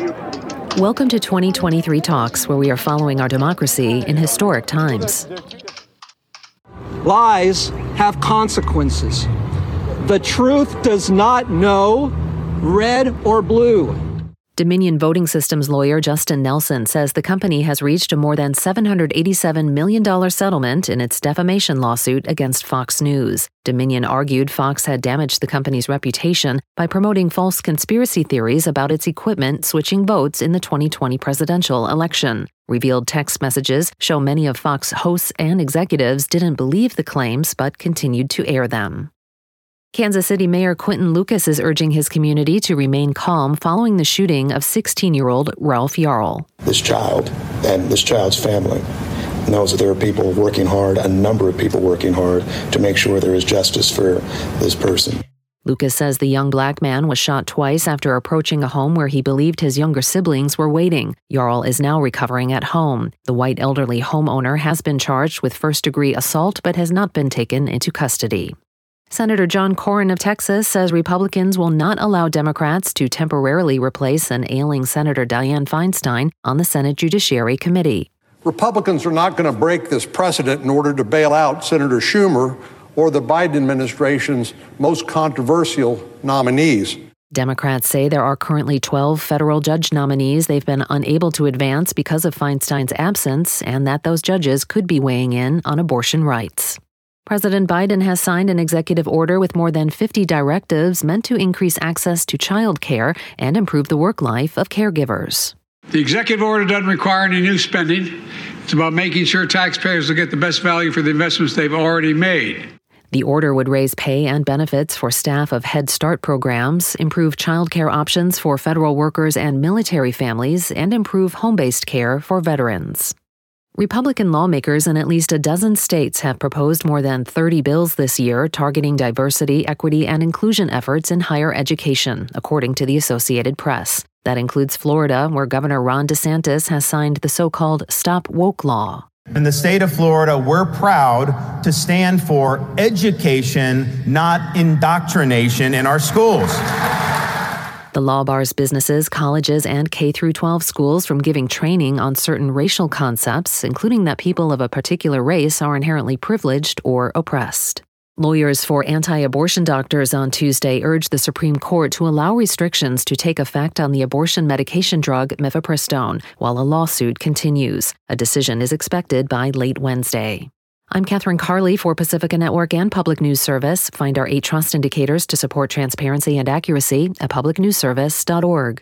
Welcome to 2023 Talks, where we are following our democracy in historic times. Lies have consequences. The truth does not know red or blue. Dominion Voting Systems lawyer Justin Nelson says the company has reached a more than $787 million settlement in its defamation lawsuit against Fox News. Dominion argued Fox had damaged the company's reputation by promoting false conspiracy theories about its equipment switching votes in the 2020 presidential election. Revealed text messages show many of Fox hosts and executives didn't believe the claims but continued to air them. Kansas City Mayor Quinton Lucas is urging his community to remain calm following the shooting of 16-year-old Ralph Yarl. This child and this child's family knows that there are people working hard, a number of people working hard, to make sure there is justice for this person. Lucas says the young black man was shot twice after approaching a home where he believed his younger siblings were waiting. Yarl is now recovering at home. The white elderly homeowner has been charged with first-degree assault but has not been taken into custody. Senator John Cornyn of Texas says Republicans will not allow Democrats to temporarily replace an ailing Senator Dianne Feinstein on the Senate Judiciary Committee. Republicans are not going to break this precedent in order to bail out Senator Schumer or the Biden administration's most controversial nominees. Democrats say there are currently 12 federal judge nominees they've been unable to advance because of Feinstein's absence, and that those judges could be weighing in on abortion rights. President Biden has signed an executive order with more than 50 directives meant to increase access to child care and improve the work life of caregivers. The executive order doesn't require any new spending. It's about making sure taxpayers will get the best value for the investments they've already made. The order would raise pay and benefits for staff of Head Start programs, improve child care options for federal workers and military families, and improve home-based care for veterans. Republican lawmakers in at least a dozen states have proposed more than 30 bills this year targeting diversity, equity, and inclusion efforts in higher education, according to the Associated Press. That includes Florida, where Governor Ron DeSantis has signed the so-called Stop Woke Law. In the state of Florida, we're proud to stand for education, not indoctrination in our schools. The law bars businesses, colleges, and K-12 schools from giving training on certain racial concepts, including that people of a particular race are inherently privileged or oppressed. Lawyers for anti-abortion doctors on Tuesday urged the Supreme Court to allow restrictions to take effect on the abortion medication drug mifepristone while a lawsuit continues. A decision is expected by late Wednesday. I'm Catherine Carley for Pacifica Network and Public News Service. Find our 8 trust indicators to support transparency and accuracy at publicnewsservice.org.